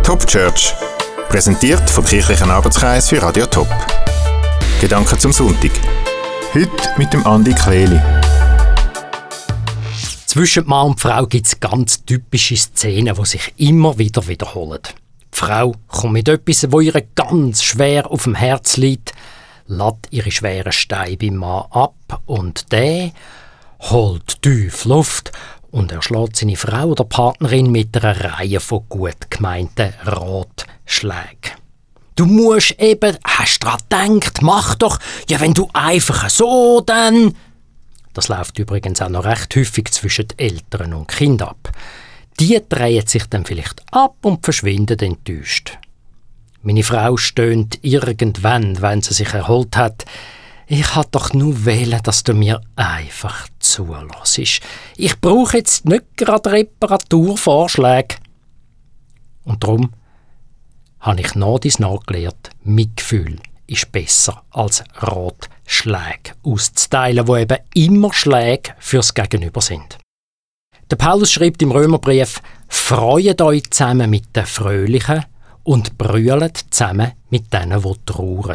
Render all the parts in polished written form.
Top Church, präsentiert vom Kirchlichen Arbeitskreis für Radio Top. Gedanken zum Sonntag. Heute mit dem Andi Kleli. Zwischen Mann und Frau gibt es ganz typische Szenen, die sich immer wieder wiederholen. Die Frau kommt mit etwas, das ihr ganz schwer auf dem Herz liegt, lässt ihre schweren Steine beim Mann ab und der holt tief Luft und erschlägt seine Frau oder Partnerin mit einer Reihe von gut gemeinten Ratschlägen. Du musst eben, hast dran gedacht, mach doch, ja wenn du einfach so, dann... Das läuft übrigens auch noch recht häufig zwischen Eltern und Kindern ab. Die drehen sich dann vielleicht ab und verschwinden enttäuscht. Meine Frau stöhnt irgendwann, wenn sie sich erholt hat. Ich wollte doch nur wählen, dass du mir einfach zulässt. Ich brauche jetzt nicht gerade Reparaturvorschläge. Und darum habe ich nach dies nachgelernt, Mitgefühl ist besser als Ratschläge auszuteilen, die eben immer Schläge fürs Gegenüber sind. Der Paulus schreibt im Römerbrief: «Freut euch zusammen mit den Fröhlichen und brüllt zusammen mit denen, die trauern.»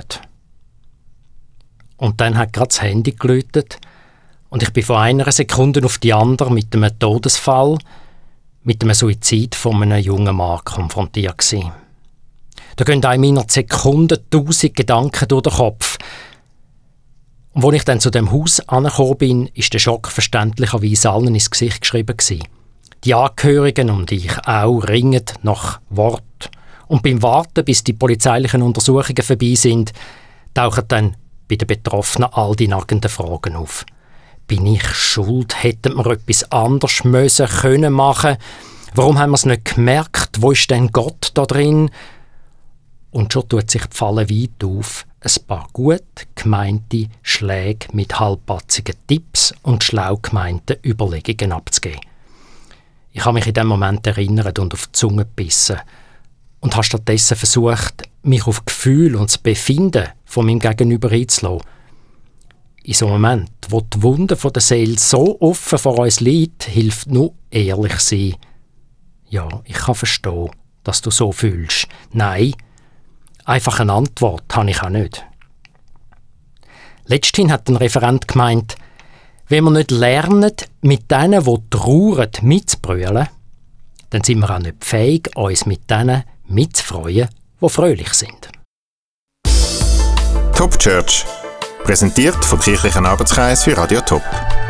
Und dann hat gerade das Handy geläutet und ich bin von einer Sekunde auf die andere mit einem Todesfall, mit einem Suizid von einem jungen Mann konfrontiert gewesen. Da gehen einem in einer Sekunde 1000 Gedanken durch den Kopf. Und als ich dann zu dem Haus angekommen bin, ist der Schock verständlicherweise allen ins Gesicht geschrieben gewesen. Die Angehörigen und ich auch ringen nach Wort. Und beim Warten, bis die polizeilichen Untersuchungen vorbei sind, tauchen dann bei den Betroffenen all die nackenden Fragen auf. Bin ich schuld? Hätten wir etwas anderes müssen können machen? Warum haben wir es nicht gemerkt? Wo ist denn Gott da drin? Und schon tut sich die Falle weit auf, ein paar gut gemeinte Schläge mit halbpatzigen Tipps und schlau gemeinten Überlegungen abzugeben. Ich habe mich in dem Moment erinnert und auf die Zunge gebissen und habe stattdessen versucht, mich auf Gefühl und das Befinden von meinem Gegenüber einzulassen. In so einem Moment, wo die Wunde von der Seele so offen vor uns liegt, hilft nur ehrlich sein. Ja, ich kann verstehen, dass du so fühlst. Nein, einfach eine Antwort habe ich auch nicht. Letzthin hat ein Referent gemeint, wenn wir nicht lernen, mit denen, die trauern, mitzubrüllen, dann sind wir auch nicht fähig, uns mit denen mitzufreuen, die fröhlich sind. Top Church, präsentiert vom Kirchlichen Arbeitskreis für Radio Top.